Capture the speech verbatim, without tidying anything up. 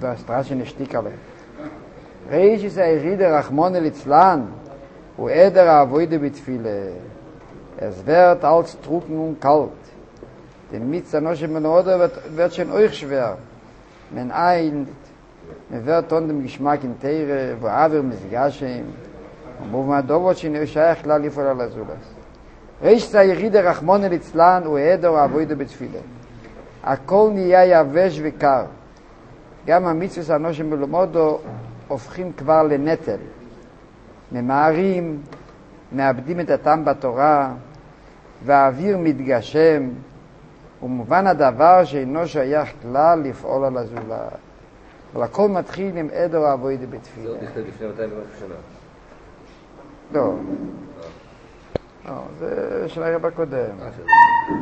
הסטרשי נשתיק עליהם. ראיש ist ein Rieder Rachmone Litzlan und Eder Avoide Bitfile. Es wird als trocken und kalt. Den Mitzanosche Menode wird, wird schon euch schwer. Man eilt, man wird von dem Geschmack in Teire, wo Aver Misgashem, und wo man da wird schon euch scheich lali vor Allah Zulas. Reish sei Rieder Rachmone Litzlan und Eder Avoide Bitfile. הכל נהיה יבש וקר. גם המצוות אנושים בלומודו הופכים כבר לנטל. ממהרים, מאבדים את הטעם בתורה, והאוויר מתגשם, ומובן הדבר שאינו שייך כלל לפעול על הזולת. אבל הכל מתחיל עם עדר העבודה בתפילה. זה עוד נכתב לפני מאתיים ומשהו שנה. לא. לא, זה של הרב הקודם.